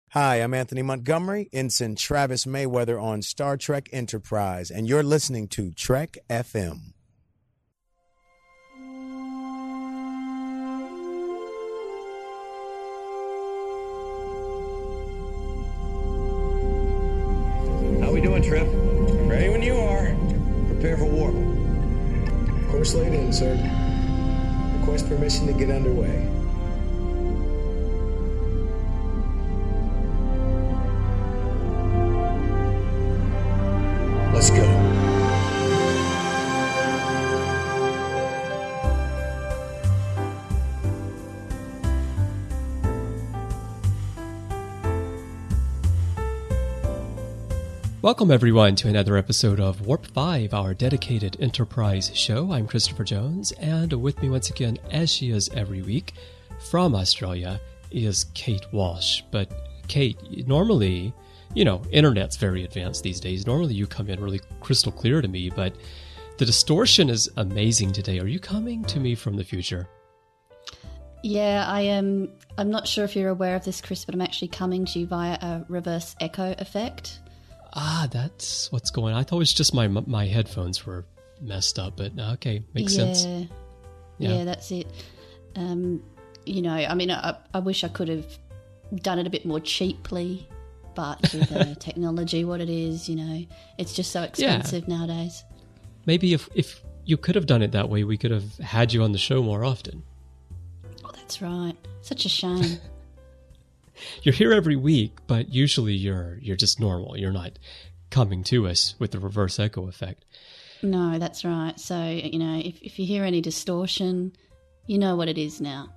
Hi, I'm Anthony Montgomery, Ensign Travis Mayweather on Star Trek Enterprise, and you're listening to Trek FM. How we doing, Trip? Ready when you are. Prepare for warp. Course laid in, sir. Request permission to get underway. Let's go. Welcome everyone to another episode of Warp 5, our dedicated Enterprise show. I'm Christopher Jones, and with me once again, as she is every week, from Australia, is Kate Walsh. But Kate, normally, you know, internet's very advanced these days. Normally you come in really crystal clear to me, but the distortion is amazing today. Are you coming to me from the future? Yeah, I am. I'm not sure if you're aware of this, Chris, but I'm actually coming to you via a reverse echo effect. Ah, that's what's going on. I thought it was just my headphones were messed up, but okay, makes sense. Yeah, that's it. You know, I mean, I wish I could have done it a bit more cheaply, but with technology, what it is, you know, it's just so expensive nowadays. Maybe if you could have done it that way, we could have had you on the show more often. Oh, that's right. Such a shame. You're here every week, but usually you're just normal. You're not coming to us with the reverse echo effect. No, that's right. So, you know, if you hear any distortion, you know what it is now.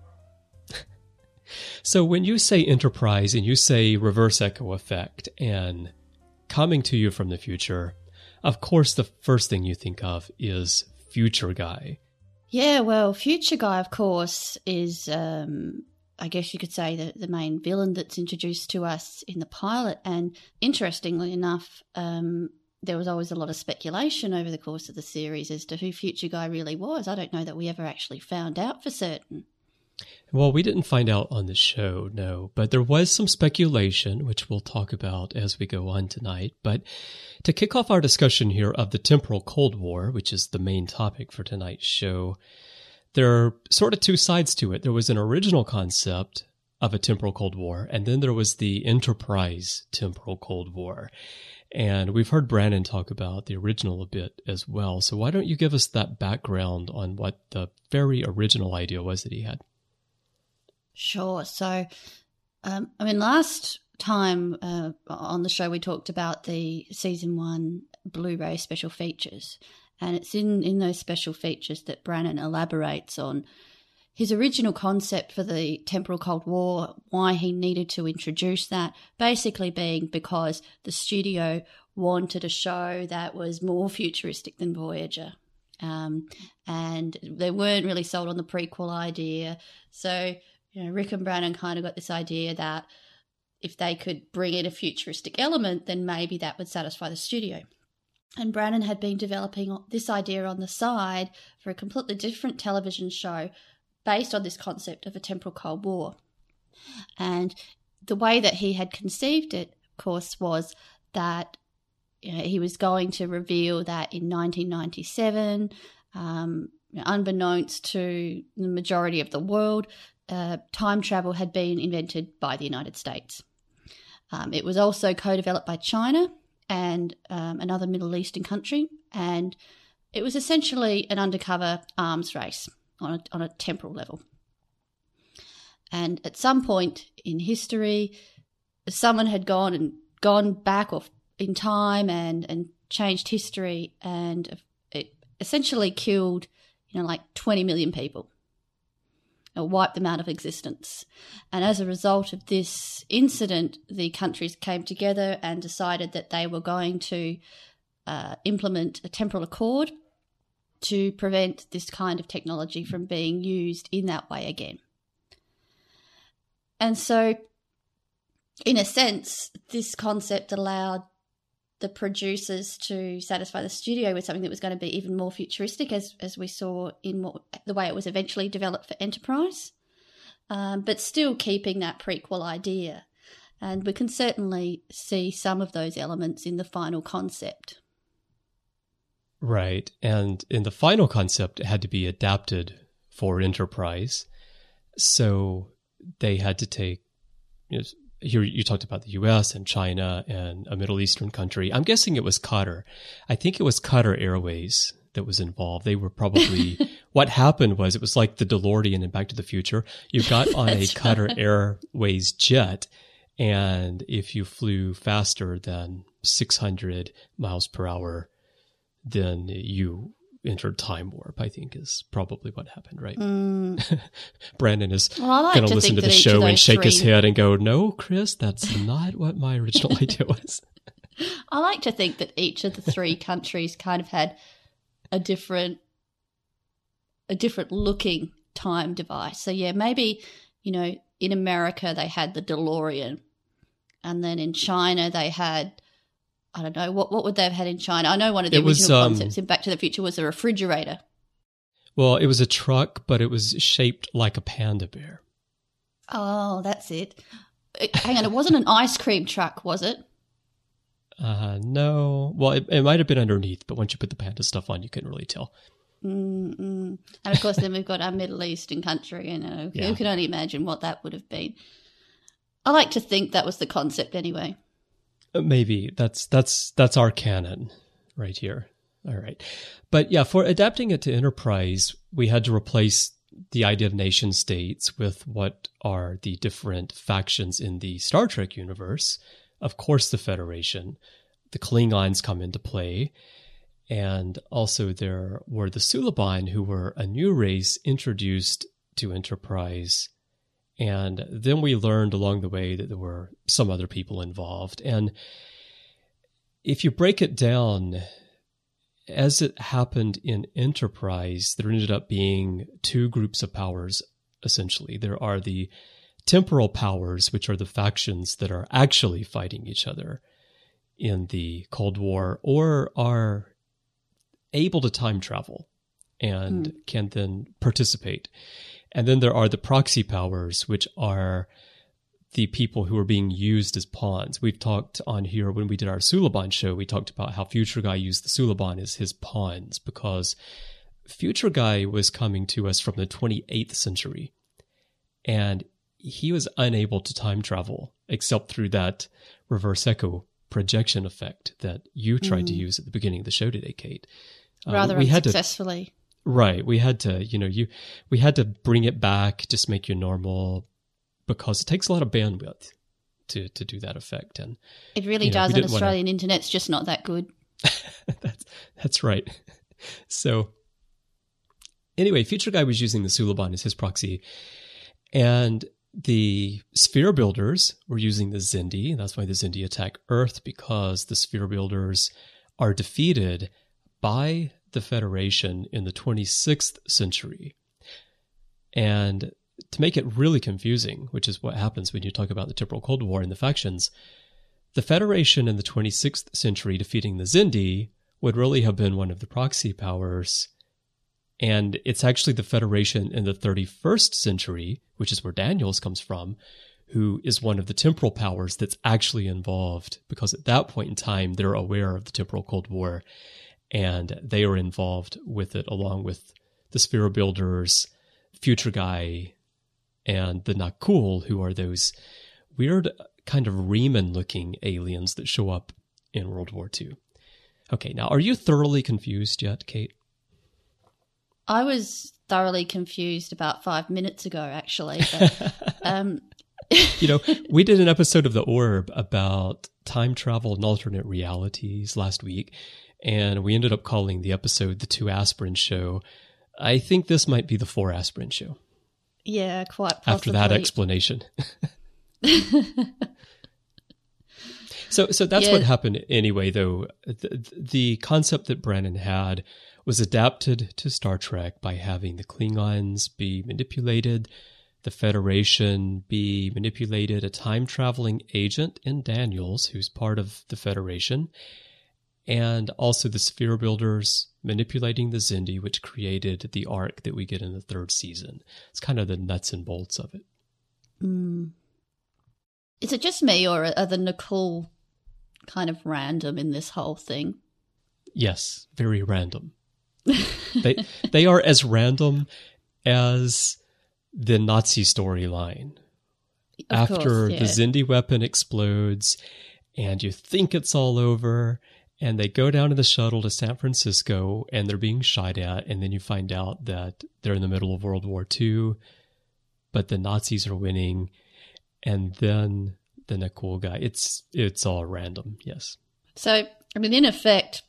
So when you say Enterprise and you say reverse echo effect and coming to you from the future, of course the first thing you think of is Future Guy. Yeah, well, Future Guy, of course, is... I guess you could say the main villain that's introduced to us in the pilot. And interestingly enough, there was always a lot of speculation over the course of the series as to who Future Guy really was. I don't know that we ever actually found out for certain. Well, we didn't find out on the show, no, but there was some speculation, which we'll talk about as we go on tonight. But to kick off our discussion here of the temporal Cold War, which is the main topic for tonight's show, there are sort of two sides to it. There was an original concept of a temporal Cold War, and then there was the Enterprise temporal Cold War. And we've heard Brannon talk about the original a bit as well. So why don't you give us that background on what the very original idea was that he had? Sure. So, I mean, last time on the show we talked about the Season 1 Blu-ray special features. And it's in those special features that Brannon elaborates on his original concept for the temporal Cold War, why he needed to introduce that, basically being because the studio wanted a show that was more futuristic than Voyager. And they weren't really sold on the prequel idea. So, you know, Rick and Brannon kind of got this idea that if they could bring in a futuristic element, then maybe that would satisfy the studio. And Brannon had been developing this idea on the side for a completely different television show based on this concept of a temporal Cold War. And the way that he had conceived it, of course, was that he was going to reveal that in 1997, unbeknownst to the majority of the world, time travel had been invented by the United States. It was also co-developed by China and another Middle Eastern country, and it was essentially an undercover arms race on a temporal level. And at some point in history, someone had gone back in time and changed history, and it essentially killed, like 20 million people. It wiped them out of existence. And as a result of this incident, the countries came together and decided that they were going to implement a temporal accord to prevent this kind of technology from being used in that way again. And so, in a sense, this concept allowed the producers to satisfy the studio with something that was going to be even more futuristic, as we saw in the way it was eventually developed for Enterprise, but still keeping that prequel idea. And we can certainly see some of those elements in the final concept. Right. And in the final concept, it had to be adapted for Enterprise. So they had to take, here you talked about the US and China and a Middle Eastern country. I'm guessing it was Qatar. I think it was Qatar Airways that was involved. They were probably, what happened was it was like the DeLorean in Back to the Future. You got on a Qatar Airways jet, and if you flew faster than 600 miles per hour, then you entered time warp, I think is probably what happened, right? Brandon is going to listen to the show and shake his head and go, no, Chris, that's not what my original idea was. I like to think that each of the three countries kind of had a different looking time device. So yeah, maybe, in America they had the DeLorean, and then in China they had, I don't know, what would they have had in China? I know one of the original concepts in Back to the Future was a refrigerator. Well, it was a truck, but it was shaped like a panda bear. Oh, that's it. Hang on, it wasn't an ice cream truck, was it? No. Well, it might have been underneath, but once you put the panda stuff on, you couldn't really tell. And of course, then we've got our Middle Eastern country, you can only imagine what that would have been. I like to think that was the concept anyway. Maybe that's our canon right here. All right. But yeah, for adapting it to Enterprise, we had to replace the idea of nation states with what are the different factions in the Star Trek universe. Of course, the Federation, the Klingons come into play. And also there were the Suliban, who were a new race introduced to Enterprise. And then we learned along the way that there were some other people involved. And if you break it down, as it happened in Enterprise, there ended up being two groups of powers, essentially. There are the temporal powers, which are the factions that are actually fighting each other in the Cold War or are able to time travel and can then participate. And then there are the proxy powers, which are the people who are being used as pawns. We've talked on here when we did our Suliban show, we talked about how Future Guy used the Suliban as his pawns because Future Guy was coming to us from the 28th century. And he was unable to time travel except through that reverse echo projection effect that you tried to use at the beginning of the show today, Kate. Rather unsuccessfully. Right. We had to, we had to bring it back, just make you normal, because it takes a lot of bandwidth to do that effect. And it really does. And Australian internet's just not that good. That's right. So anyway, Future Guy was using the Suliban as his proxy, and the Sphere Builders were using the Xindi. That's why the Xindi attack Earth, because the Sphere Builders are defeated by the Federation in the 26th century. And to make it really confusing, which is what happens when you talk about the temporal Cold War and the factions, the Federation in the 26th century defeating the Xindi would really have been one of the proxy powers. And it's actually the Federation in the 31st century, which is where Daniels comes from, who is one of the temporal powers that's actually involved, because at that point in time, they're aware of the temporal Cold War, and they are involved with it along with the Sphere Builders, Future Guy, and the Nakul, who are those weird kind of Riemann-looking aliens that show up in World War II. Okay, now, are you thoroughly confused yet, Kate? I was thoroughly confused about 5 minutes ago, actually. But, we did an episode of The Orb about time travel and alternate realities last week, and we ended up calling the episode The 2 Aspirin Show. I think this might be the 4 Aspirin Show. Yeah, quite possibly. After that explanation. So that's what happened anyway, though. The concept that Brannon had was adapted to Star Trek by having the Klingons be manipulated, the Federation be manipulated, a time-traveling agent in Daniels, who's part of the Federation, and also the Sphere Builders manipulating the Xindi, which created the arc that we get in the 3rd season. It's kind of the nuts and bolts of it. Is it just me, or are the Na'Kul kind of random in this whole thing? Yes, very random. They are as random as the Nazi storyline. After the Xindi weapon explodes and you think it's all over, and they go down in the shuttle to San Francisco and they're being shot at, and then you find out that they're in the middle of World War II, but the Nazis are winning, and then the Na'Kul guy. It's all random, yes. So, I mean, in effect,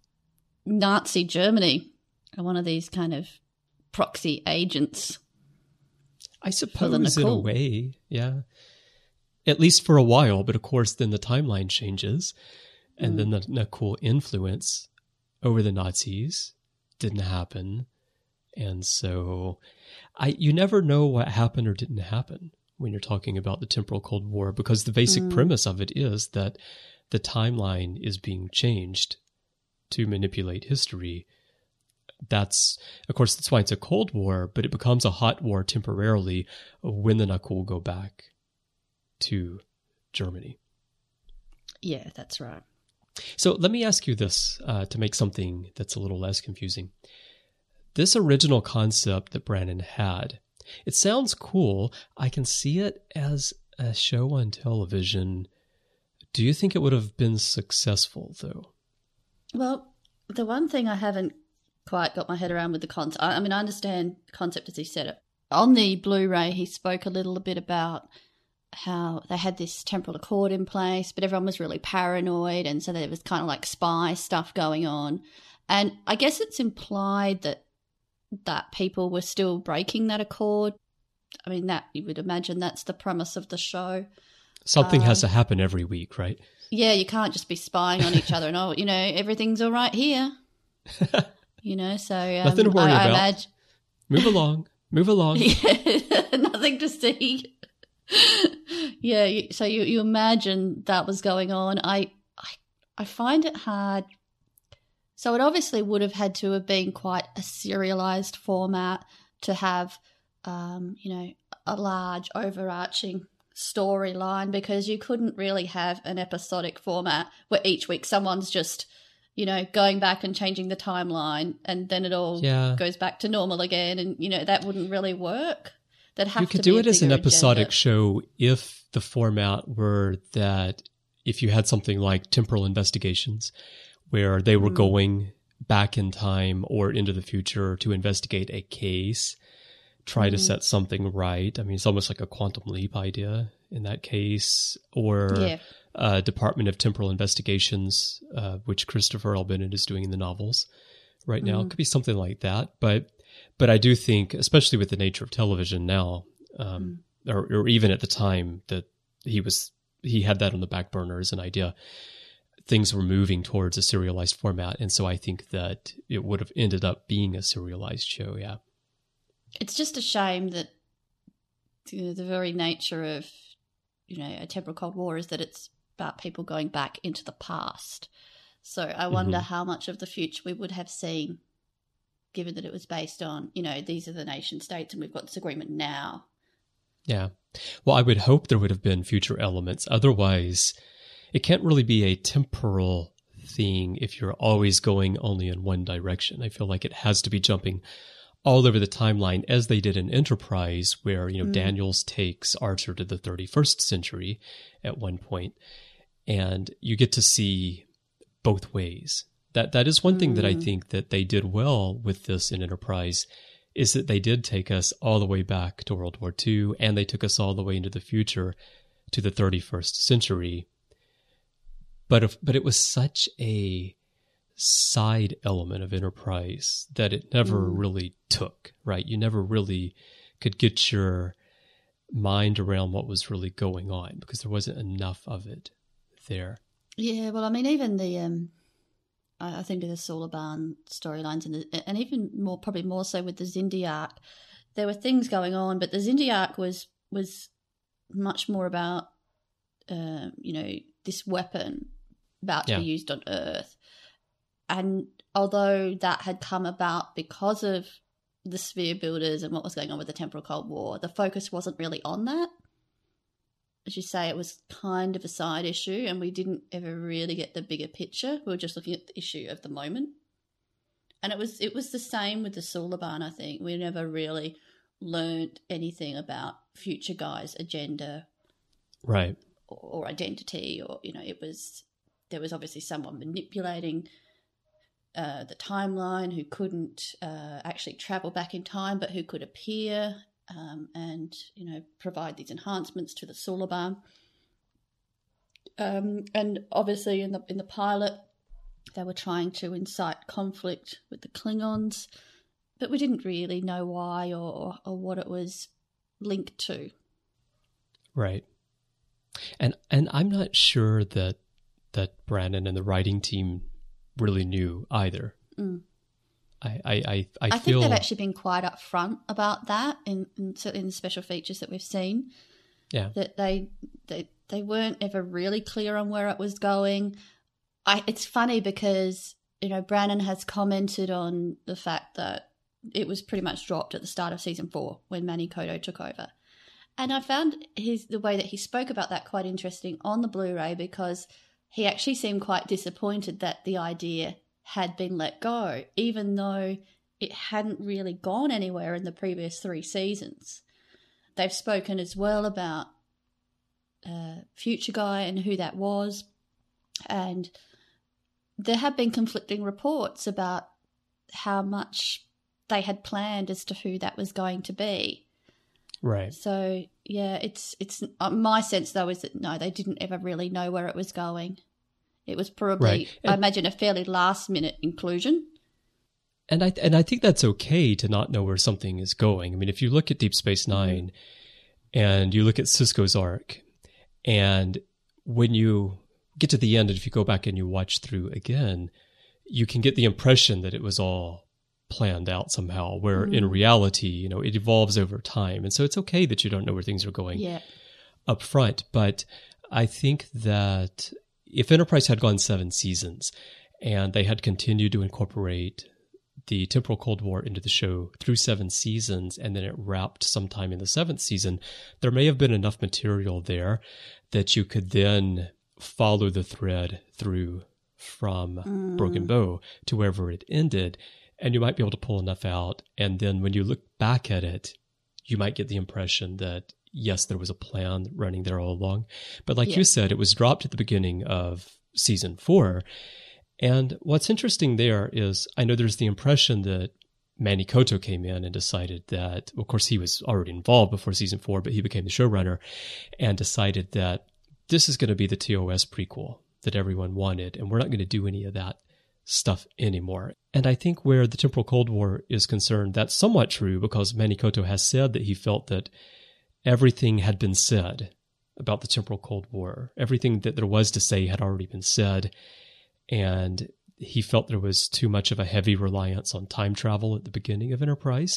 Nazi Germany are one of these kind of proxy agents. I suppose in a way, yeah. At least for a while, but of course then the timeline changes, and then the Na'Kul influence over the Nazis didn't happen. And so you never know what happened or didn't happen when you're talking about the temporal Cold War, because the basic premise of it is that the timeline is being changed to manipulate history. That's why it's a Cold War, but it becomes a hot war temporarily when the Na'Kul go back to Germany. Yeah, that's right. So let me ask you this to make something that's a little less confusing. This original concept that Brannon had, it sounds cool. I can see it as a show on television. Do you think it would have been successful, though? Well, the one thing I haven't quite got my head around with the concept, I mean, I understand the concept as he said it. On the Blu-ray, he spoke a little bit about how they had this temporal accord in place, but everyone was really paranoid, and so there was kind of like spy stuff going on. And I guess it's implied that people were still breaking that accord. I mean, that you would imagine that's the premise of the show. Something has to happen every week, right? Yeah, you can't just be spying on each other and, everything's all right here. So nothing to worry about. Move along. Yeah, nothing to see. Yeah, so you imagine that was going on. I find it hard. So it obviously would have had to have been quite a serialized format to have, a large overarching storyline, because you couldn't really have an episodic format where each week someone's just, going back and changing the timeline, and then it all goes back to normal again, and, that wouldn't really work. You could do it as an episodic show if the format were that if you had something like Temporal Investigations, where they were going back in time or into the future to investigate a case, try to set something right. I mean, it's almost like a Quantum Leap idea in that case, or Department of Temporal Investigations, which Christopher L. Bennett is doing in the novels right now. It could be something like that. But I do think, especially with the nature of television now, or even at the time that he had that on the back burner as an idea, things were moving towards a serialized format. And so I think that it would have ended up being a serialized show, yeah. It's just a shame that the very nature of, a temporal Cold War is that it's about people going back into the past. So I wonder how much of the future we would have seen, given that it was based on, these are the nation states and we've got this agreement now. Yeah. Well, I would hope there would have been future elements. Otherwise, it can't really be a temporal thing if you're always going only in one direction. I feel like it has to be jumping all over the timeline, as they did in Enterprise, where, Daniels takes Archer to the 31st century at one point, and you get to see both ways. That is one thing that I think that they did well with this in Enterprise, is that they did take us all the way back to World War II, and they took us all the way into the future to the 31st century. But it was such a side element of Enterprise that it never really took, right? You never really could get your mind around what was really going on, because there wasn't enough of it there. Yeah, well, I mean, even the I think of the Suliban storylines, and even more, probably more so with the Xindi arc, there were things going on, but the Xindi arc was much more about this weapon about to be used on Earth. And although that had come about because of the sphere builders and what was going on with the temporal Cold War, the focus wasn't really on that. as you say, it was kind of a side issue, and we didn't ever really get the bigger picture. We were just looking at the issue of the moment. And it was the same with the Suliban, I think. We never really learned anything about Future Guy's agenda, right, or identity, or there was obviously someone manipulating the timeline who couldn't actually travel back in time, but who could appear and provide these enhancements to the Suliban. And obviously in the pilot, they were trying to incite conflict with the Klingons, but we didn't really know why or what it was linked to. Right. And I'm not sure that Brannon and the writing team really knew either. I think they've actually been quite upfront about that in the special features that we've seen. Yeah. That they weren't ever really clear on where it was going. It's funny because, Brannon has commented on the fact that it was pretty much dropped at the start of season 4 when Manny Coto took over. And I found the way that he spoke about that quite interesting on the Blu-ray, because he actually seemed quite disappointed that the idea had been let go, even though it hadn't really gone anywhere in the previous 3 seasons. They've spoken as well about Future Guy and who that was, and there have been conflicting reports about how much they had planned as to who that was going to be. Right. So, yeah, it's my sense, though, is that, no, they didn't ever really know where it was going. It was probably, right. I imagine, a fairly last-minute inclusion. And I think that's okay to not know where something is going. I mean, if you look at Deep Space Nine and you look at Sisko's arc, and when you get to the end, and if you go back and you watch through again, you can get the impression that it was all planned out somehow, where in reality, it evolves over time. And so it's okay that you don't know where things are going up front. But I think that if Enterprise had gone 7 seasons and they had continued to incorporate the temporal Cold War into the show through 7 seasons, and then it wrapped sometime in the 7th season, there may have been enough material there that you could then follow the thread through from Broken Bow to wherever it ended, and you might be able to pull enough out. And then when you look back at it, you might get the impression that, yes, there was a plan running there all along. But like you said, it was dropped at the beginning of season 4. And what's interesting there is, I know there's the impression that Manny Coto came in and decided that, of course, he was already involved before season 4, but he became the showrunner and decided that this is going to be the TOS prequel that everyone wanted, and we're not going to do any of that stuff anymore. And I think where the temporal Cold War is concerned, that's somewhat true, because Manny Coto has said that he felt that everything had been said about the temporal Cold War. Everything that there was to say had already been said, and he felt there was too much of a heavy reliance on time travel at the beginning of Enterprise.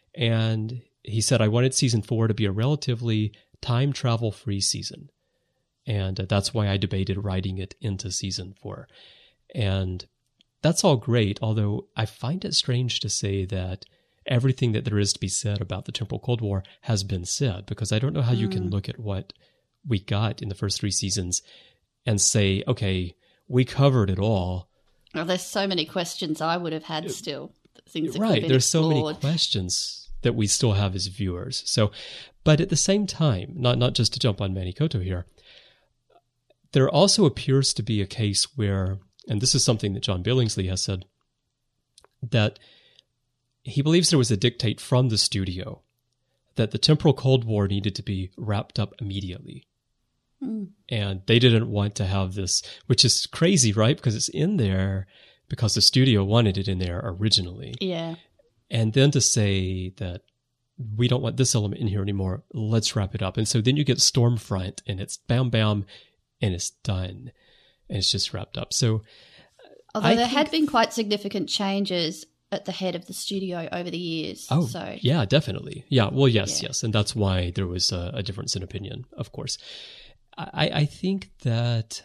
And he said, I wanted season 4 to be a relatively time travel-free season. And that's why I debated writing it into season 4. And that's all great, although I find it strange to say that everything that there is to be said about the temporal Cold War has been said, because I don't know how you can look at what we got in the first 3 seasons and say, okay, we covered it all. Well, there's so many questions I would have had still. Things that right, there's explored. So many questions that we still have as viewers. So, but at the same time, not just to jump on Manny Coto here, there also appears to be a case where, and this is something that John Billingsley has said, that he believes there was a dictate from the studio that the temporal Cold War needed to be wrapped up immediately. And they didn't want to have this, which is crazy, right? Because it's in there because the studio wanted it in there originally. Yeah. And then to say that we don't want this element in here anymore, let's wrap it up. And so then you get Stormfront, and it's bam, bam, and it's done. And it's just wrapped up. So, although there had been quite significant changes at the head of the studio over the years. Oh, so. Yeah, definitely. Yeah, well, yes. And that's why there was a difference in opinion, of course. I think that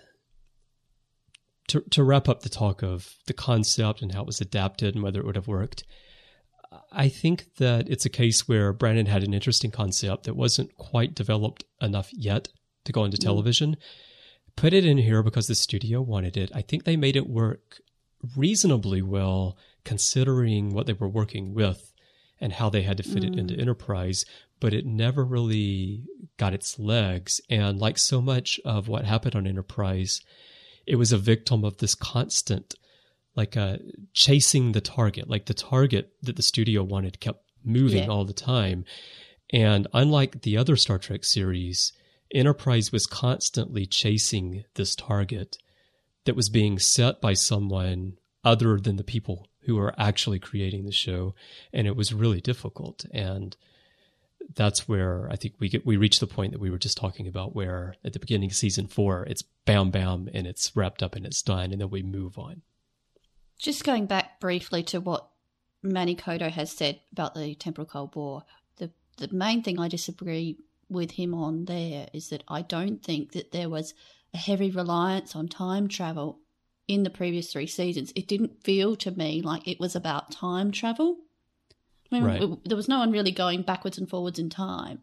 to wrap up the talk of the concept and how it was adapted and whether it would have worked, I think that it's a case where Brannon had an interesting concept that wasn't quite developed enough yet to go into television. Put it in here because the studio wanted it. I think they made it work reasonably well considering what they were working with and how they had to fit it into Enterprise, but it never really got its legs. And like so much of what happened on Enterprise, it was a victim of this constant, like chasing the target. Like the target that the studio wanted kept moving all the time. And unlike the other Star Trek series, Enterprise was constantly chasing this target that was being set by someone other than the people who were actually creating the show. And it was really difficult. And that's where I think we reached the point that we were just talking about, where at the beginning of season 4, it's bam, bam, and it's wrapped up and it's done, and then we move on. Just going back briefly to what Manny Coto has said about the Temporal Cold War, the main thing I disagree with him on there is that I don't think that there was a heavy reliance on time travel in the previous 3 seasons. It didn't feel to me like it was about time travel. I mean, there was no one really going backwards and forwards in time.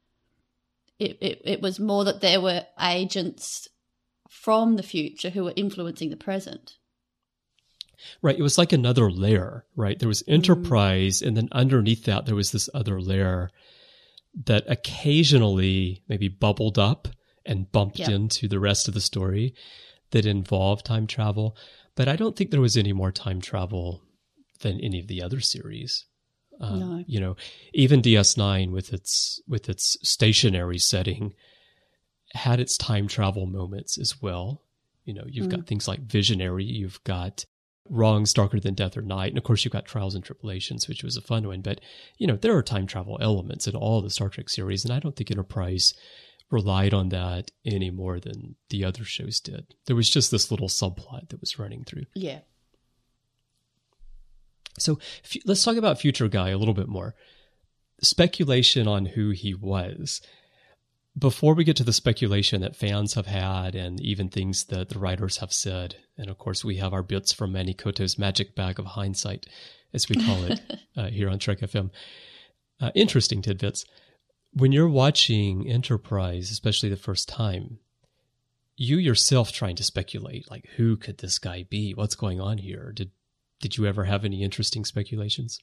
It was more that there were agents from the future who were influencing the present. Right. It was like another layer, right? There was Enterprise, and then underneath that, there was this other layer that occasionally maybe bubbled up and bumped into the rest of the story that involved time travel. But I don't think there was any more time travel than any of the other series. No. You know, even DS9 with its stationary setting had its time travel moments as well. You know, you've got things like Visionary, you've got Wrongs, Darker Than Death or Night, and of course you've got Trials and Tribulations, which was a fun one. But, you know, there are time travel elements in all the Star Trek series, and I don't think Enterprise relied on that any more than the other shows did. There was just this little subplot that was running through. Yeah. So let's talk about Future Guy a little bit more. Speculation on who he was. Before we get to the speculation that fans have had and even things that the writers have said, and of course we have our bits from Manny Coto's magic bag of hindsight, as we call it here on Trek FM. Interesting tidbits. When you're watching Enterprise, especially the first time, you yourself trying to speculate, like, who could this guy be? What's going on here? Did you ever have any interesting speculations?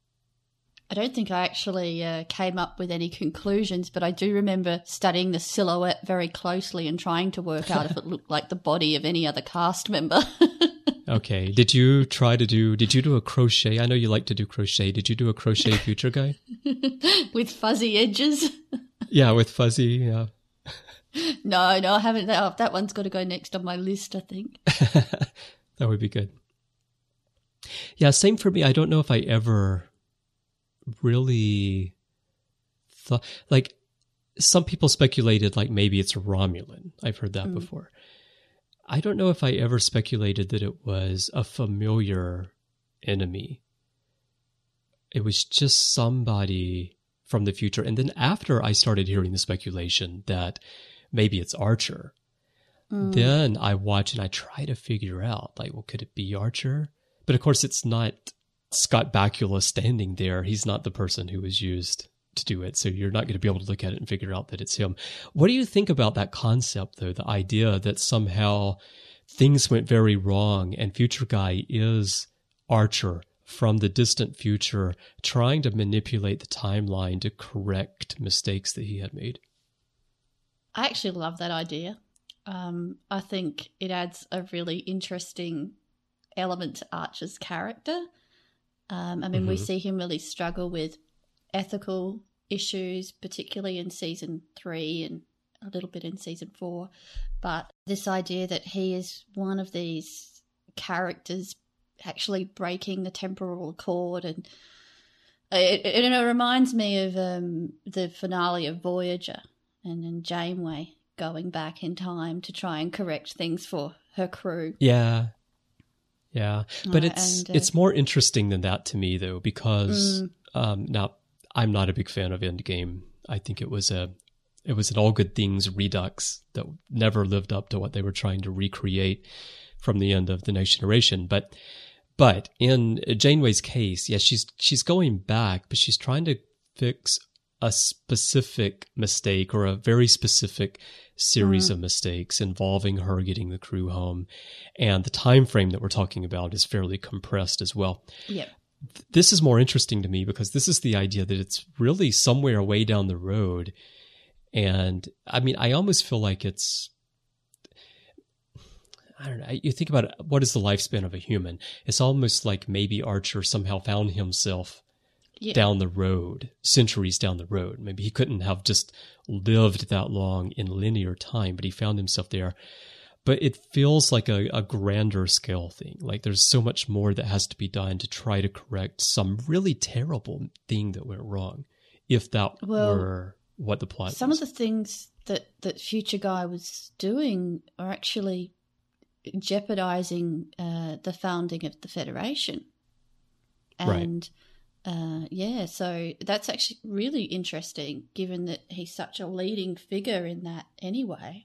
I don't think I actually came up with any conclusions, but I do remember studying the silhouette very closely and trying to work out if it looked like the body of any other cast member. Okay. Did you do a crochet? I know you like to do crochet. Did you do a crochet Future Guy? With fuzzy edges? Yeah, with fuzzy, yeah. No, I haven't. That one's got to go next on my list, I think. That would be good. Yeah, same for me. I don't know if I ever really thought, like, some people speculated like maybe it's a Romulan. I've heard that before. I don't know if I ever speculated that it was a familiar enemy. It was just somebody from the future. And then after I started hearing the speculation that maybe it's Archer, then I watch and I try to figure out, like, well, could it be Archer? But of course, it's not Scott Bakula standing there. He's not the person who was used to do it. So you're not going to be able to look at it and figure out that it's him. What do you think about that concept, though? The idea that somehow things went very wrong and Future Guy is Archer from the distant future trying to manipulate the timeline to correct mistakes that he had made. I actually love that idea. I think it adds a really interesting element to Archer's character. I mean, we see him really struggle with ethical issues, particularly in season 3 and a little bit in season 4. But this idea that he is one of these characters actually breaking the temporal accord, and it reminds me of the finale of Voyager and Janeway going back in time to try and correct things for her crew. Yeah. Yeah. But it's more interesting than that to me, though, because now I'm not a big fan of Endgame. I think it was an All Good Things redux that never lived up to what they were trying to recreate from the end of The Next Generation. But in Janeway's case, yes, she's going back, but she's trying to fix a specific mistake or a very specific series of mistakes involving her getting the crew home. And the time frame that we're talking about is fairly compressed as well. Yep. This is more interesting to me because this is the idea that it's really somewhere way down the road. And I mean, I almost feel like it's, I don't know, you think about it, what is the lifespan of a human? It's almost like maybe Archer somehow found himself down the road, centuries down the road. Maybe he couldn't have just lived that long in linear time, but he found himself there. But it feels like a grander scale thing. Like there's so much more that has to be done to try to correct some really terrible thing that went wrong, if that were what the plot was. Some of the things that Future Guy was doing are actually jeopardizing the founding of the Federation. And so that's actually really interesting, given that he's such a leading figure in that anyway.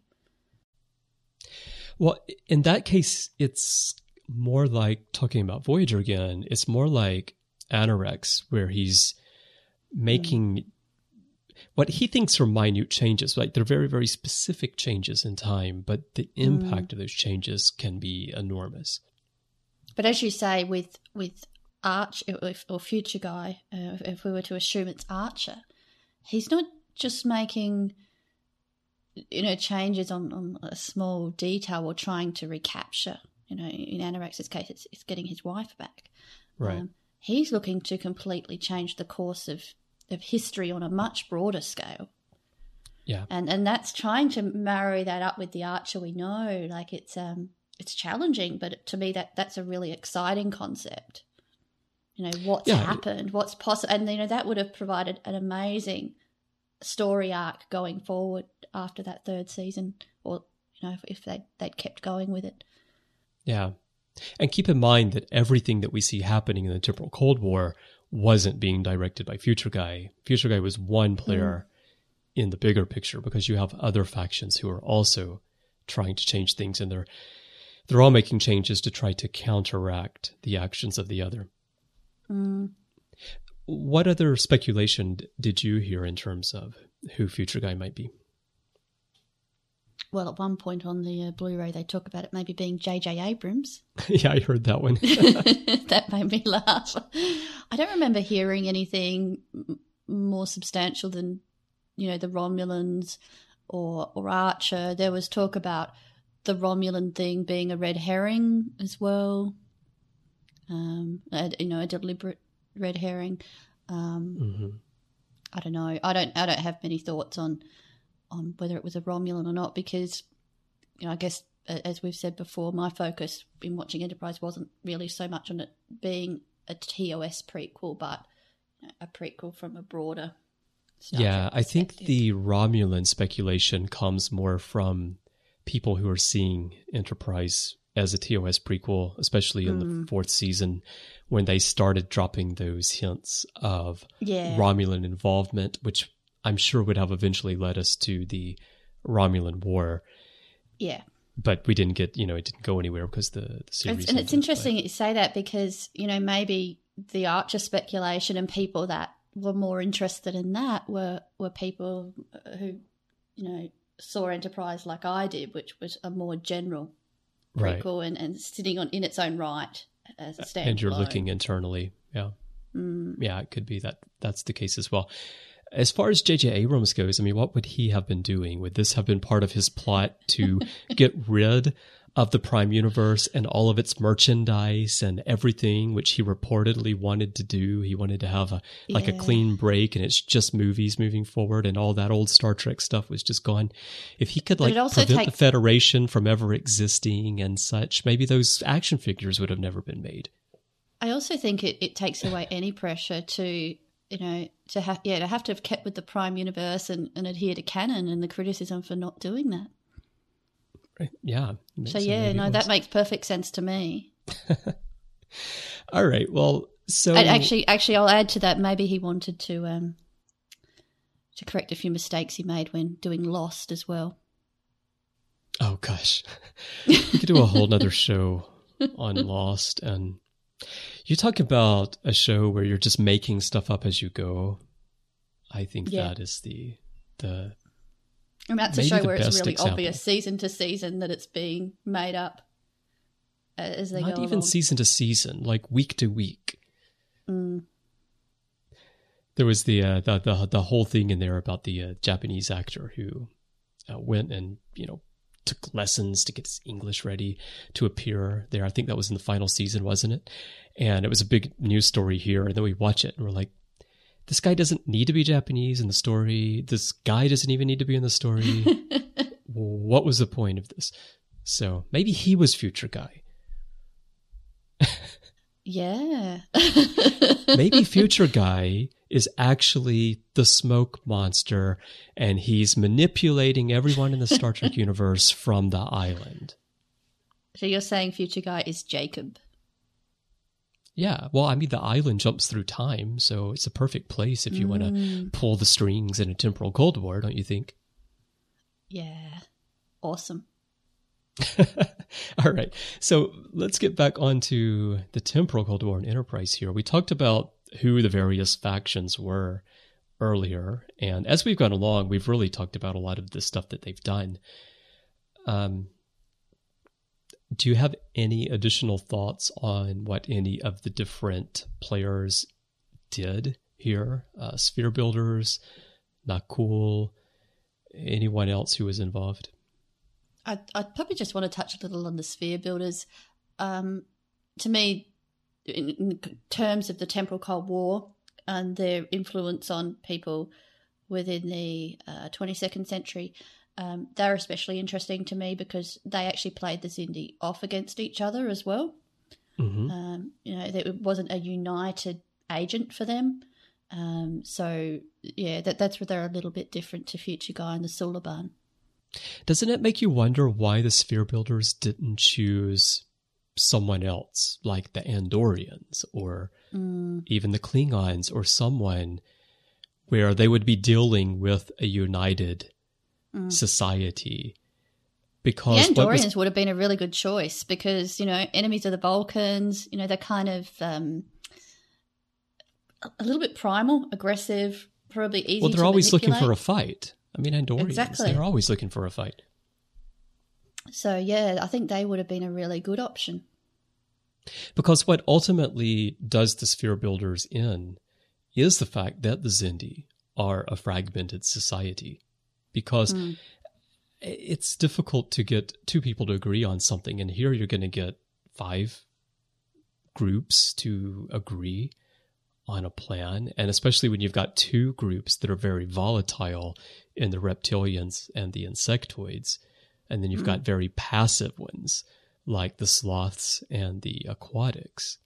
Well, in that case, it's more like talking about Voyager again. It's more like Anorex, where he's making what he thinks are minute changes. Like they're very, very specific changes in time, but the impact of those changes can be enormous. But as you say, with Arch or Future Guy, if we were to assume it's Archer, he's not just making changes on a small detail or trying to recapture. In Anorex's case, it's getting his wife back. Right. He's looking to completely change the course of history on a much broader scale. Yeah. And that's trying to marry that up with the Archer we know. Like it's challenging, but to me that's a really exciting concept. What's happened, what's possible, and that would have provided an amazing story arc going forward after that third season, or if they'd kept going with it. Yeah. And keep in mind that everything that we see happening in the Temporal Cold War wasn't being directed by Future Guy. Future Guy was one player in the bigger picture, because you have other factions who are also trying to change things, and they're all making changes to try to counteract the actions of the other. What other speculation did you hear in terms of who Future Guy might be? Well, at one point on the Blu-ray, they talk about it maybe being J.J. Abrams. Yeah, I heard that one. That made me laugh. I don't remember hearing anything more substantial than, the Romulans or Archer. There was talk about the Romulan thing being a red herring as well. A deliberate red herring. I don't know. I don't have many thoughts on whether it was a Romulan or not, because I guess, as we've said before, my focus in watching Enterprise wasn't really so much on it being a TOS prequel, but a prequel from a broader Star Trek I think the Romulan speculation comes more from people who are seeing Enterprise as a TOS prequel, especially in the fourth season, when they started dropping those hints of Romulan involvement, which I'm sure would have eventually led us to the Romulan War. Yeah. But we didn't get, it didn't go anywhere because the series... And it's interesting that you say that, because, maybe the Archer speculation and people that were more interested in that were people who, saw Enterprise like I did, which was a more general prequel and sitting in its own right as a standalone. And you're looking internally, yeah. Yeah, it could be that's the case as well. As far as J.J. Abrams goes, what would he have been doing? Would this have been part of his plot to get rid of the Prime Universe and all of its merchandise and everything, which he reportedly wanted to do? He wanted to have a clean break, and it's just movies moving forward, and all that old Star Trek stuff was just gone. If he could prevent the Federation from ever existing and such, maybe those action figures would have never been made. I also think it takes away any pressure to have to have kept with the Prime Universe and adhere to canon, and the criticism for not doing that. Right. Yeah. So that makes perfect sense to me. All right. Well, so actually, I'll add to that. Maybe he wanted to correct a few mistakes he made when doing Lost as well. Oh gosh, we could do a whole nother show on Lost, and you talk about a show where you're just making stuff up as you go. I think that is the and that's a maybe show the where it's best really example. obvious season to season that it's being made up as they go Not even along. season to season, like week to week. Mm. There was the whole thing in there about the Japanese actor who went and took lessons to get his English ready to appear there. I think that was in the final season, wasn't it? And it was a big news story here. And then we watch it and we're like, this guy doesn't need to be Japanese in the story. This guy doesn't even need to be in the story. What was the point of this? So maybe he was Future Guy. Yeah. Maybe Future Guy is actually the smoke monster and he's manipulating everyone in the Star Trek universe from the island. So you're saying Future Guy is Jacob? Yeah, well, I mean, the island jumps through time, so it's a perfect place if you want to pull the strings in a temporal Cold War, don't you think? Yeah. Awesome. All right, so let's get back onto the temporal Cold War and Enterprise here. We talked about who the various factions were earlier, and as we've gone along, we've really talked about a lot of the stuff that they've done. Do you have any additional thoughts on what any of the different players did here? Sphere Builders, Nakul, anyone else who was involved? I'd probably just want to touch a little on the Sphere Builders. To me, in terms of the temporal Cold War and their influence on people within the 22nd century, they're especially interesting to me because they actually played the Xindi off against each other as well. Mm-hmm. It wasn't a united agent for them. So, yeah, that's where they're a little bit different to Future Guy and the Suliban. Doesn't it make you wonder why the Sphere Builders didn't choose someone else, like the Andorians or even the Klingons, or someone where they would be dealing with a united society? Because the Andorians would have been a really good choice because, enemies of the Vulcans, they're kind of a little bit primal, aggressive, probably easy to Well, they're always looking manipulate. for a fight. I mean, Andorians, Exactly. They're always looking for a fight. So, yeah, I think they would have been a really good option. Because what ultimately does the Sphere Builders in is the fact that the Xindi are a fragmented society. Because it's difficult to get two people to agree on something. And here you're going to get 5 groups to agree on a plan. And especially when you've got 2 groups that are very volatile in the reptilians and the insectoids. And then you've got very passive ones like the sloths and the aquatics.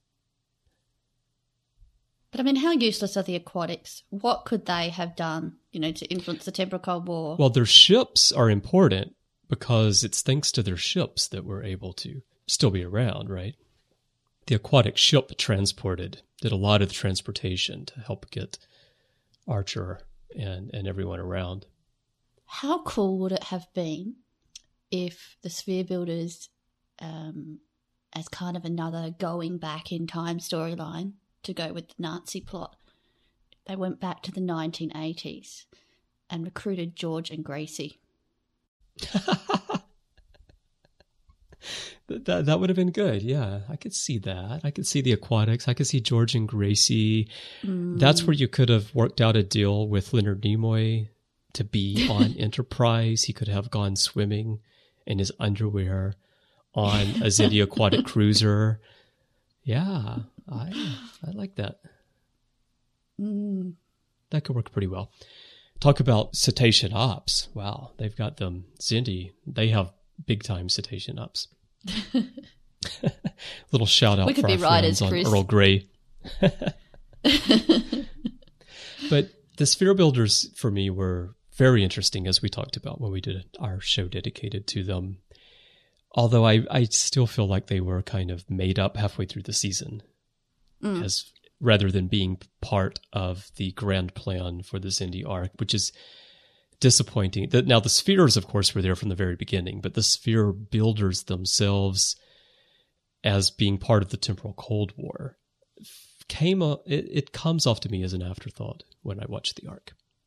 But, I mean, how useless are the aquatics? What could they have done, to influence the temporal Cold War? Well, their ships are important because it's thanks to their ships that we're able to still be around, right? The aquatic ship did a lot of the transportation to help get Archer and everyone around. How cool would it have been if the Sphere Builders, as kind of another going back in time storyline to go with the Nazi plot, they went back to the 1980s and recruited George and Gracie? That would have been good, yeah. I could see that. I could see the aquatics. I could see George and Gracie. That's where you could have worked out a deal with Leonard Nimoy to be on Enterprise. He could have gone swimming in his underwear on a Xindi aquatic cruiser. Yeah, I like that. That could work pretty well. Talk about cetacean ops. Wow, they've got them. Xindi, they have big-time cetacean ops. Little shout-out We could for be our writers, friends on Chris. Earl Grey. But the Sphere Builders, for me, were very interesting, as we talked about when we did our show dedicated to them. Although I still feel like they were kind of made up halfway through the season, as rather than being part of the grand plan for the Xindi arc, which is disappointing. Now, the Spheres, of course, were there from the very beginning, but the Sphere Builders themselves, as being part of the temporal Cold War, it comes off to me as an afterthought when I watch the arc.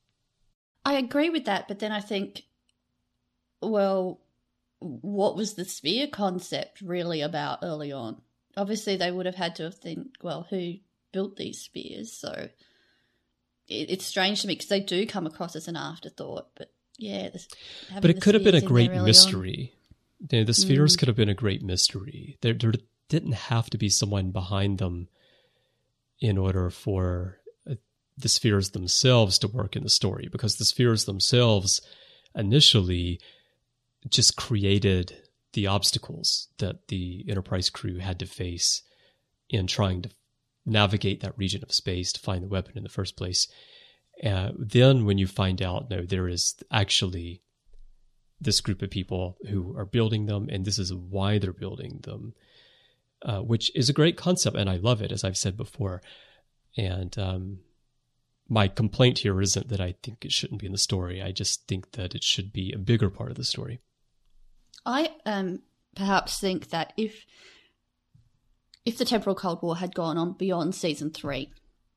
I agree with that, but then I think, well, what was the sphere concept really about early on? Obviously, they would have had to have think, well, who built these spheres? So it's strange to me because they do come across as an afterthought, but yeah. But it could have been a great mystery. You know, the spheres could have been a great mystery. There didn't have to be someone behind them in order for the spheres themselves to work in the story, because the spheres themselves initially just created the obstacles that the Enterprise crew had to face in trying to navigate that region of space to find the weapon in the first place. Then when you find out, no, there is actually this group of people who are building them, and this is why they're building them, which is a great concept, and I love it, as I've said before. And my complaint here isn't that I think it shouldn't be in the story. I just think that it should be a bigger part of the story. I perhaps think that if the Temporal Cold War had gone on beyond season 3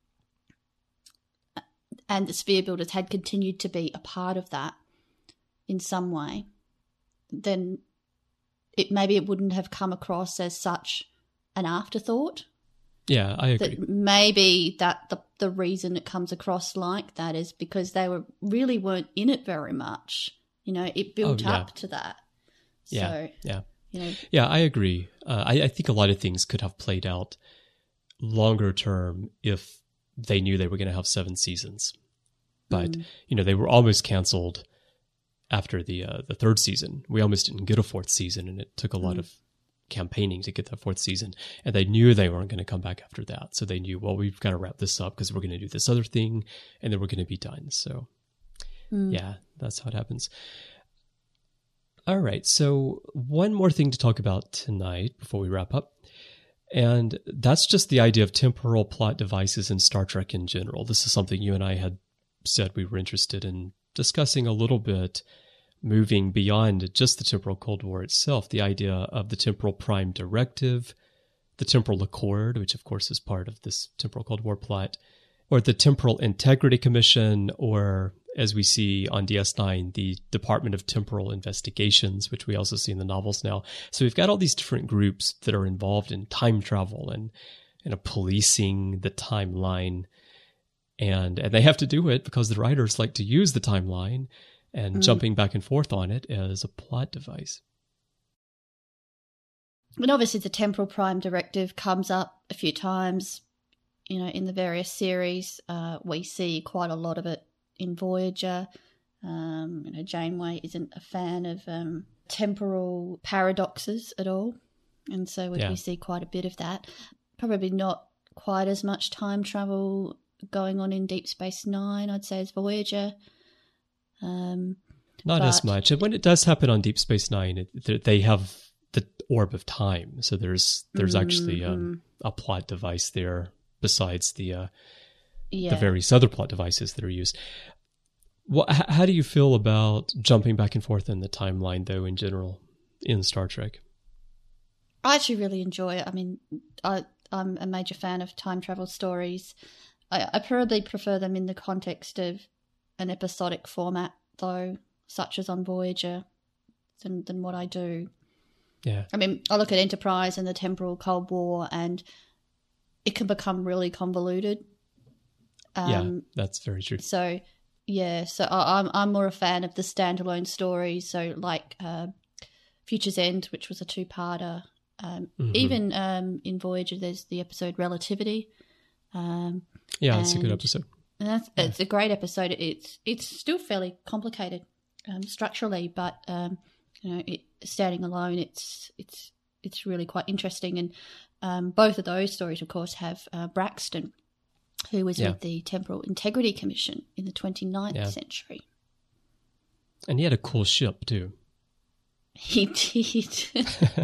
and the Sphere Builders had continued to be a part of that in some way, then maybe it wouldn't have come across as such an afterthought. Yeah, I agree. That maybe that the reason it comes across like that is because they really weren't in it very much. You know, it built up to that. Yeah, so, you know. Yeah, I agree. I think a lot of things could have played out longer term if they knew they were going to have 7 seasons. But, you know, they were almost canceled after the 3rd season. We almost didn't get a 4th season, and it took a lot of campaigning to get that 4th season. And they knew they weren't going to come back after that. So they knew, well, we've got to wrap this up because we're going to do this other thing, and then we're going to be done. So, yeah, that's how it happens. All right, so one more thing to talk about tonight before we wrap up, and that's just the idea of temporal plot devices in Star Trek in general. This is something you and I had said we were interested in discussing a little bit, moving beyond just the temporal Cold War itself, the idea of the temporal prime directive, the temporal accord, which of course is part of this temporal Cold War plot, or the Temporal Integrity Commission, or as we see on DS9, the Department of Temporal Investigations, which we also see in the novels now. So we've got all these different groups that are involved in time travel and policing the timeline. And they have to do it because the writers like to use the timeline and jumping back and forth on it as a plot device. And obviously the Temporal Prime Directive comes up a few times, you know, in the various series. We see quite a lot of it in Voyager. You know, Janeway isn't a fan of temporal paradoxes at all. And so we see quite a bit of that. Probably not quite as much time travel going on in Deep Space Nine, I'd say, as Voyager. Not as much. And when it does happen on Deep Space Nine, they have the orb of time. So there's actually a plot device there besides the various other plot devices that are used. How do you feel about jumping back and forth in the timeline, though, in general, in Star Trek? I actually really enjoy it. I mean, I'm a major fan of time travel stories. I probably prefer them in the context of an episodic format, though, such as on Voyager, than what I do. Yeah. I mean, I look at Enterprise and the Temporal Cold War, and it can become really convoluted. Yeah, that's very true. So, yeah, I'm more a fan of the standalone stories. So, like Future's End, which was a 2-parter. Even in Voyager, there's the episode Relativity. It's a good episode. It's a great episode. It's still fairly complicated structurally, but you know, standing alone, it's really quite interesting. And both of those stories, of course, have Braxton, who was with the Temporal Integrity Commission in the 29th century. And he had a cool ship, too. He did.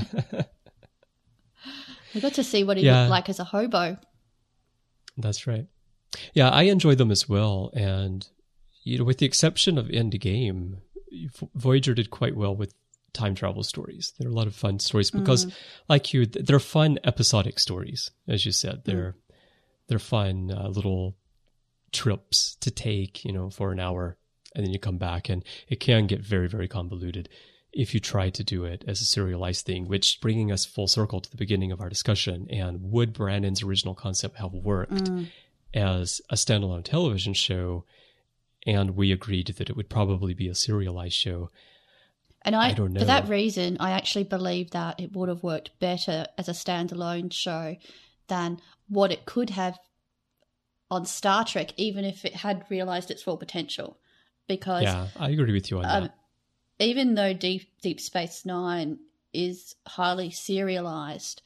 We got to see what he looked like as a hobo. That's right. Yeah, I enjoy them as well. And, you know, with the exception of Endgame, Voyager did quite well with time travel stories. They're a lot of fun stories because, like you, they're fun episodic stories, as you said. They're fun little trips to take, you know, for an hour and then you come back, and it can get very, very convoluted if you try to do it as a serialized thing, which bringing us full circle to the beginning of our discussion. And would Brannon's original concept have worked as a standalone television show? And we agreed that it would probably be a serialized show. And I don't know. For that reason, I actually believe that it would have worked better as a standalone show than what it could have on Star Trek, even if it had realized its full potential. Because yeah, I agree with you on that. Even though Deep Space Nine is highly serialized,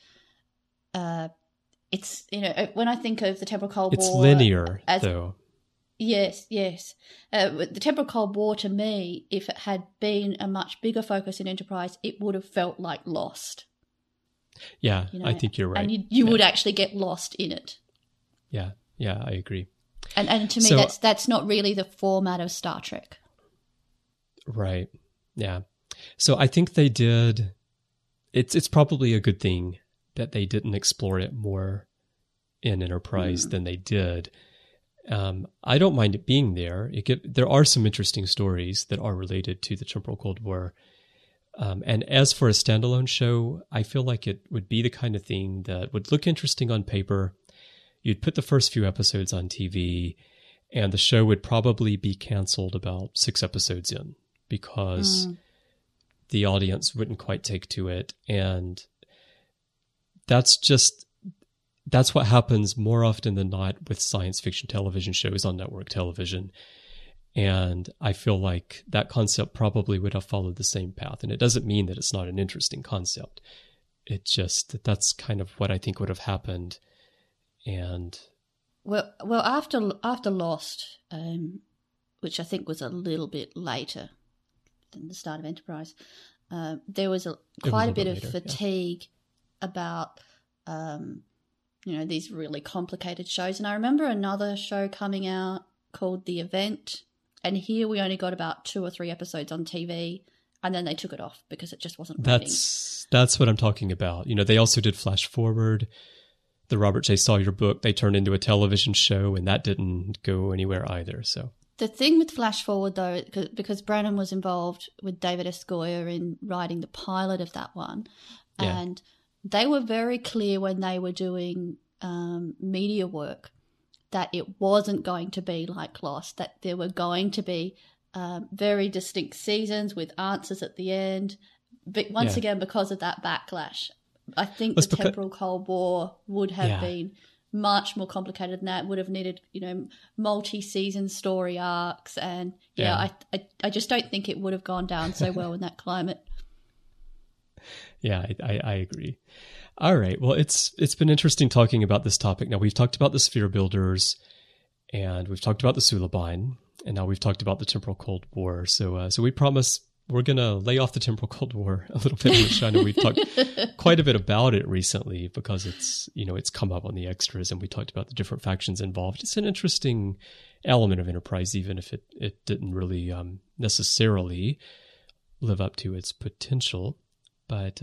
it's, you know, when I think of the Temporal Cold War, it's linear though. Yes. The Temporal Cold War, to me, if it had been a much bigger focus in Enterprise, it would have felt like Lost. Yeah, you know? I think you're right. And you would actually get lost in it. Yeah, I agree. And to me, that's not really the format of Star Trek. Right. Yeah. So I think they did. It's probably a good thing that they didn't explore it more in Enterprise than they did. I don't mind it being there. There are some interesting stories that are related to the Temporal Cold War. And as for a standalone show, I feel like it would be the kind of thing that would look interesting on paper. You'd put the first few episodes on TV, and the show would probably be canceled about 6 episodes in because the audience wouldn't quite take to it. And that's what happens more often than not with science fiction television shows on network television. And I feel like that concept probably would have followed the same path. And it doesn't mean that it's not an interesting concept. It's just that's kind of what I think would have happened. And well, after Lost, which I think was a little bit later than the start of Enterprise, there was quite a bit of fatigue about these really complicated shows. And I remember another show coming out called The Event, and here we only got about 2 or 3 episodes on TV, and then they took it off because it just wasn't rating. That's what I'm talking about. You know, they also did Flash Forward, the Robert J. Sawyer book. They turned into a television show, and that didn't go anywhere either. So the thing with Flash Forward, though, because Brannon was involved with David S. Goyer in writing the pilot of that one, and they were very clear when they were doing media work that it wasn't going to be like Lost, that there were going to be very distinct seasons with answers at the end. But once again, because of that backlash, I think the Temporal Cold War would have been much more complicated than that. It would have needed, multi-season story arcs. And I just don't think it would have gone down so well in that climate. Yeah, I agree. All right. Well, it's been interesting talking about this topic. Now, we've talked about the Sphere Builders, and we've talked about the Suliban, and now we've talked about the Temporal Cold War. So we promise we're going to lay off the Temporal Cold War a little bit, which I know we've talked quite a bit about it recently because it's come up on the extras, and we talked about the different factions involved. It's an interesting element of Enterprise, even if it didn't really necessarily live up to its potential. But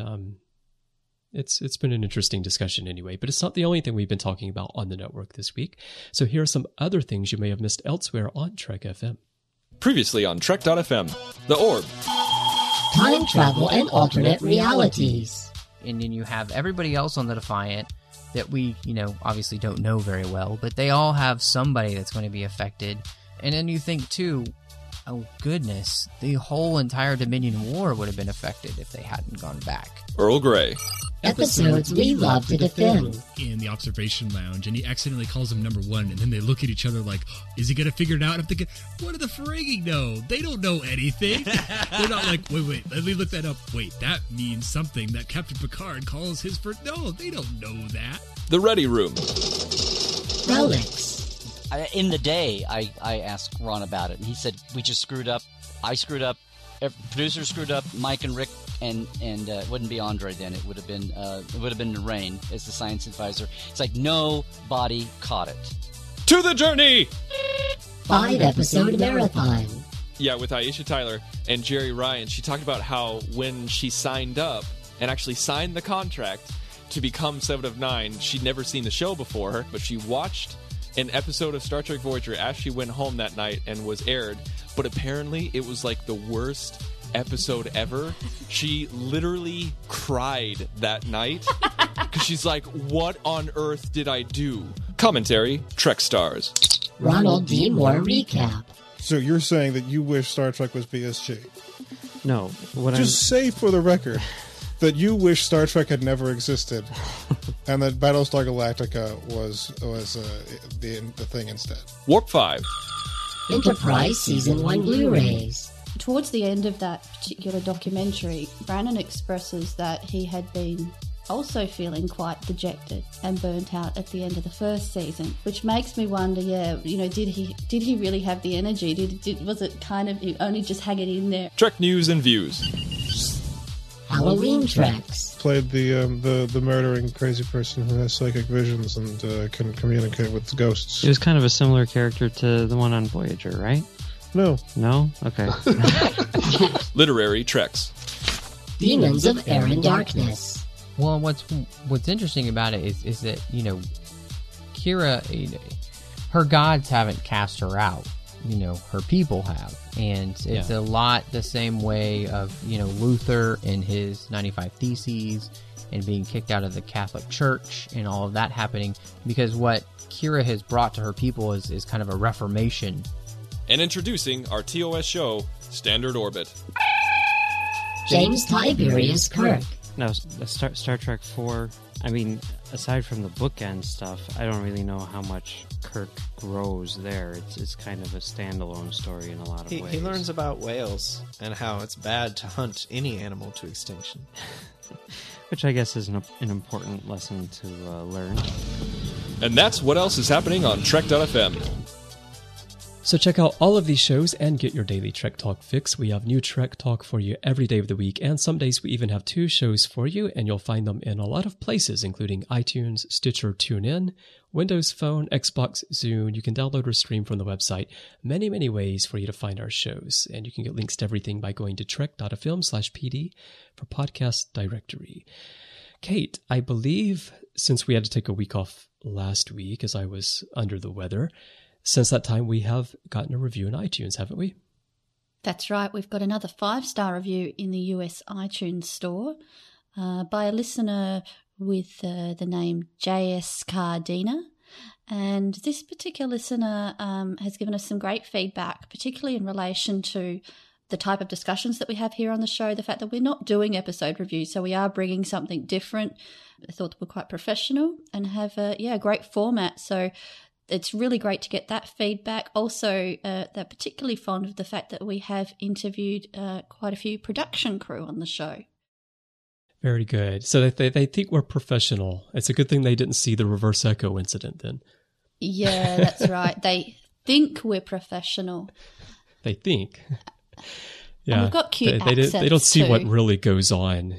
it's been an interesting discussion anyway. But it's not the only thing we've been talking about on the network this week. So here are some other things you may have missed elsewhere on Trek FM. Previously on Trek.fm, The Orb. Time travel and alternate realities. And then you have everybody else on the Defiant that we, obviously don't know very well, but they all have somebody that's going to be affected. And then you think, too, oh goodness, the whole entire Dominion War would have been affected if they hadn't gone back. Earl Grey. Episodes we love to defend. In the observation lounge, and he accidentally calls him number 1, and then they look at each other like, is he going to figure it out? I'm thinking, what do the frigging know? They don't know anything. They're not like, wait, let me look that up. Wait, that means something that Captain Picard calls his first... No, they don't know that. The Ready Room. Relics. In the day, I asked Ron about it, and he said, we just screwed up. I screwed up. Producers screwed up. Mike and Rick, and it wouldn't be Andre then. It would have been Lorraine as the science advisor. It's like nobody caught it. To the Journey! 5-episode marathon. Yeah, with Aisha Tyler and Jerry Ryan, she talked about how when she signed up and actually signed the contract to become 7 of 9, she'd never seen the show before, but she watched an episode of Star Trek Voyager as she went home that night and was aired but apparently it was like the worst episode ever. She literally cried that night because she's like, what on earth did I do? Commentary, Trek Stars. Ronald D. Moore recap. So you're saying that you wish Star Trek was BSG? No. Just say for the record that you wish Star Trek had never existed and that Battlestar Galactica was the thing instead. Warp 5. Enterprise Season 1 Blu-rays. Towards the end of that particular documentary, Brannon expresses that he had been also feeling quite dejected and burnt out at the end of the first season, which makes me wonder, did he really have the energy? Was it kind of only just hanging in there? Trek news and views. Halloween Treks. Played the murdering crazy person who has psychic visions and can communicate with ghosts. He was kind of a similar character to the one on Voyager, right? No. No? Okay. Literary Treks. Demons of Air Darkness. Well, what's interesting about it is that, Kira, her gods haven't cast her out. Her people have. And it's a lot the same way of, Luther and his 95 Theses and being kicked out of the Catholic Church and all of that happening. Because what Kira has brought to her people is kind of a reformation. And introducing our TOS show, Standard Orbit. James Tiberius Kirk. No, Star Trek 4, aside from the bookend stuff, I don't really know how much Kirk grows there. It's kind of a standalone story in a lot of ways. He learns about whales and how it's bad to hunt any animal to extinction. Which I guess is an important lesson to learn. And that's what else is happening on Trek.fm. So check out all of these shows and get your daily Trek Talk fix. We have new Trek Talk for you every day of the week, and some days we even have 2 shows for you, and you'll find them in a lot of places, including iTunes, Stitcher, TuneIn, Windows Phone, Xbox, Zune. You can download or stream from the website. Many, many ways for you to find our shows, and you can get links to everything by going to trek.fm/PD for podcast directory. Kate, I believe since we had to take a week off last week as I was under the weather, since that time, we have gotten a review in iTunes, haven't we? That's right. We've got another 5-star review in the US iTunes store by a listener with the name J.S. Cardina. And this particular listener has given us some great feedback, particularly in relation to the type of discussions that we have here on the show, the fact that we're not doing episode reviews, so we are bringing something different. I thought we're quite professional and have a great format. So it's really great to get that feedback. Also, they're particularly fond of the fact that we have interviewed quite a few production crew on the show. Very good. So they think we're professional. It's a good thing they didn't see the reverse echo incident then. Yeah, that's right. They think we're professional. They think. Yeah, and we've got cute accents they don't see too. what really goes on,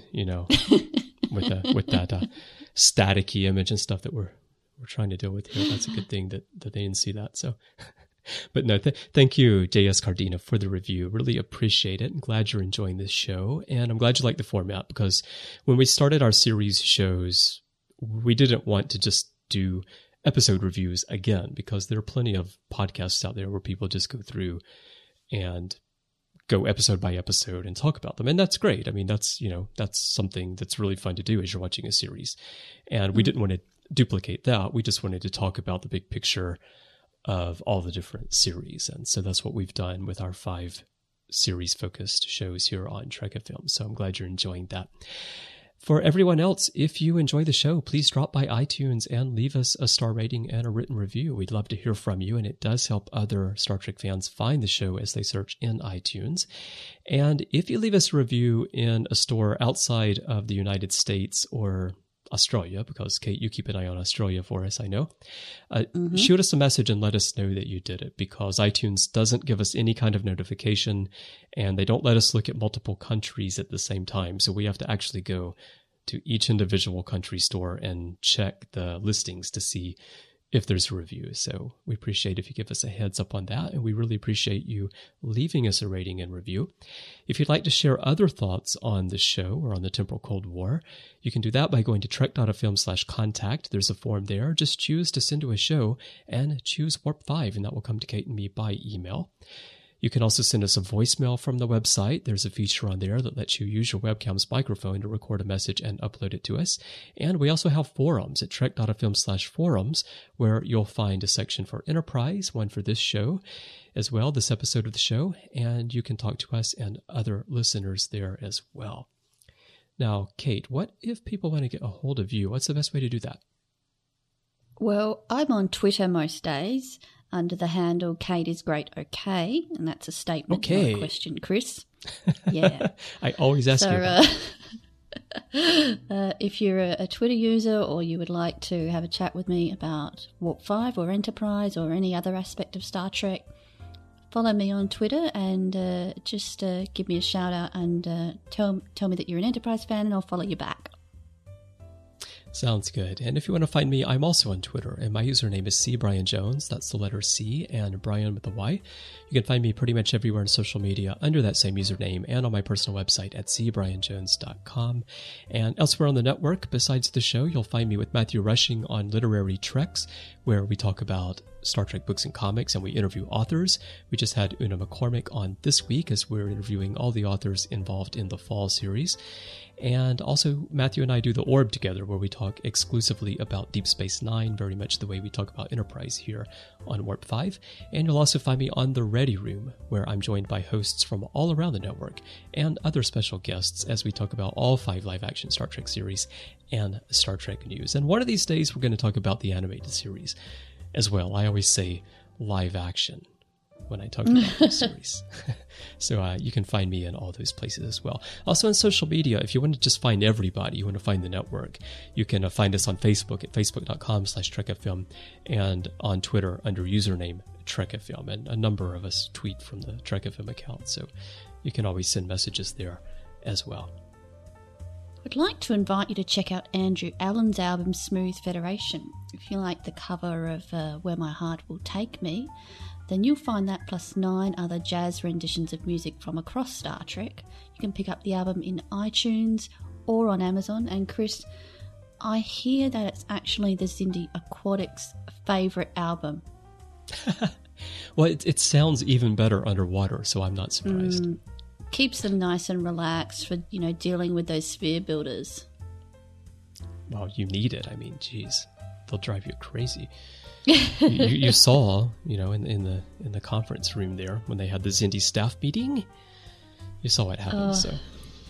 with that staticky image and stuff that we're trying to deal with here. That's a good thing that they didn't see that. So, but no, thank you, J.S. Cardina, for the review. Really appreciate it. I'm glad you're enjoying this show, and I'm glad you like the format, because when we started our series shows, we didn't want to just do episode reviews again, because there are plenty of podcasts out there where people just go through and go episode by episode and talk about them. And that's great. I mean, that's something that's really fun to do as you're watching a series. And we didn't want to duplicate that. We just wanted to talk about the big picture of all the different series. And so that's what we've done with our 5 series focused shows here on Trek FM. So I'm glad you're enjoying that. For everyone else, if you enjoy the show, please drop by iTunes and leave us a star rating and a written review. We'd love to hear from you, and it does help other Star Trek fans find the show as they search in iTunes. And if you leave us a review in a store outside of the United States or Australia, because Kate, you keep an eye on Australia for us, I know. Shoot us a message and let us know that you did it, because iTunes doesn't give us any kind of notification, and they don't let us look at multiple countries at the same time. So we have to actually go to each individual country store and check the listings to see if there's a review. So we appreciate if you give us a heads up on that, and we really appreciate you leaving us a rating and review. If you'd like to share other thoughts on the show or on the Temporal Cold War, you can do that by going to trek.fm/contact. There's a form there. Just choose to send to a show and choose Warp 5, and that will come to Kate and me by email. You can also send us a voicemail from the website. There's a feature on there that lets you use your webcam's microphone to record a message and upload it to us. And we also have forums at trek.fm/forums, where you'll find a section for Enterprise, one for this show as well, this episode of the show, and you can talk to us and other listeners there as well. Now, Kate, what if people want to get a hold of you? What's the best way to do that? Well, I'm on Twitter most days under the handle Kate is Great OK, and that's a statement, not a question, Chris. Yeah. I always ask you that. If you're a Twitter user or you would like to have a chat with me about Warp 5 or Enterprise or any other aspect of Star Trek, follow me on Twitter and just give me a shout out and tell me that you're an Enterprise fan and I'll follow you back. Sounds good. And if you want to find me, I'm also on Twitter, and my username is CBrianJones. That's the letter C and Brian with a Y. You can find me pretty much everywhere on social media under that same username and on my personal website at cbrianjones.com. And elsewhere on the network, besides the show, you'll find me with Matthew Rushing on Literary Treks, where we talk about Star Trek books and comics, and we interview authors. We just had Una McCormick on this week as we're interviewing all the authors involved in the Fall series. And also, Matthew and I do The Orb together, where we talk exclusively about Deep Space Nine, very much the way we talk about Enterprise here on Warp 5. And you'll also find me on The Ready Room, where I'm joined by hosts from all around the network and other special guests as we talk about all 5 live-action Star Trek series and Star Trek news. And one of these days, we're going to talk about the animated series as well. I always say live action when I talk about the series. So you can find me in all those places as well. Also on social media, if you want to just find everybody, you want to find the network, you can find us on Facebook at facebook.com/TrekFM and on Twitter under username TrekFM. And a number of us tweet from the TrekFM account, so you can always send messages there as well. I'd like to invite you to check out Andrew Allen's album Smooth Federation. If you like the cover of Where My Heart Will Take Me, then you'll find that plus 9 other jazz renditions of music from across Star Trek. You can pick up the album in iTunes or on Amazon. And Chris, I hear that it's actually the Xindi Aquatics' favourite album. Well, it sounds even better underwater, so I'm not surprised. Keeps them nice and relaxed for, dealing with those sphere builders. Well, you need it. I mean, geez, they'll drive you crazy. you saw, in the conference room there when they had the Xindi staff meeting. You saw what happened. So,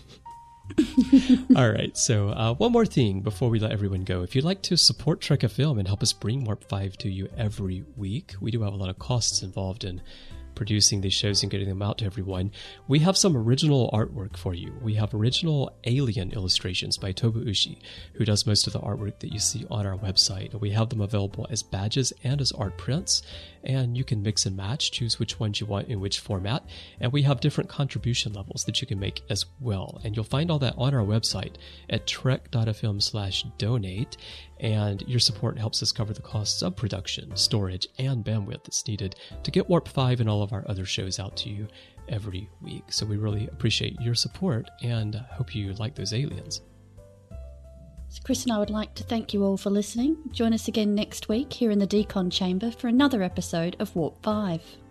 all right. So, one more thing before we let everyone go. If you'd like to support Trek FM and help us bring Warp 5 to you every week, we do have a lot of costs involved in producing these shows and getting them out to everyone. We have some original artwork for you. We have original Alien illustrations by Tobu Ushi, who does most of the artwork that you see on our website. We have them available as badges and as art prints, and you can mix and match, choose which ones you want in which format, and we have different contribution levels that you can make as well. And you'll find all that on our website at trek.fm/donate, and your support helps us cover the costs of production, storage, and bandwidth that's needed to get Warp 5 and all of our other shows out to you every week. So we really appreciate your support and hope you like those aliens. So Chris and I would like to thank you all for listening. Join us again next week here in the Decon Chamber for another episode of Warp 5.